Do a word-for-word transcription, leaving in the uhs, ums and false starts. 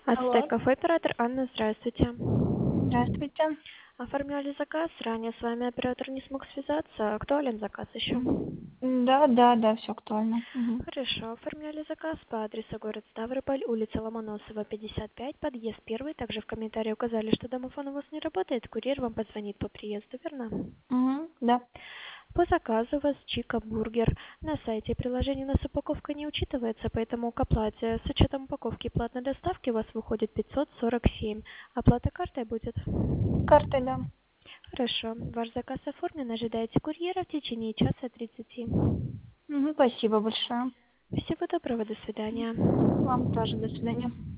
Ацтек Алло. кафе, оператор Анна, здравствуйте. Здравствуйте. Оформляли заказ, ранее с вами оператор не смог связаться. Актуален заказ еще? М, Да, да, да, все актуально. Мгм. Хорошо, оформляли заказ по адресу город Ставрополь, улица Ломоносова, пятьдесят пять, подъезд первый. Также в комментарии указали, что домофон у вас не работает, курьер вам позвонит по приезду, верно? Мгм, да. По заказу у вас Чика Бургер. На сайте приложения у нас упаковка не учитывается, поэтому к оплате с учетом упаковки и платной доставки у вас выходит пятьсот сорок семь. Оплата картой будет? Картой, да. Хорошо. Ваш заказ оформлен. Ожидайте курьера в течение часа тридцати. Мгм, спасибо большое. Всего доброго. До свидания. Вам тоже. До свидания.